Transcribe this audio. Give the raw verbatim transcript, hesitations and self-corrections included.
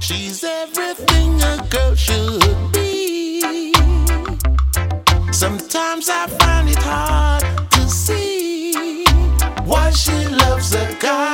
She's everything a girl should be. Sometimes I find it hard to see why she loves a guy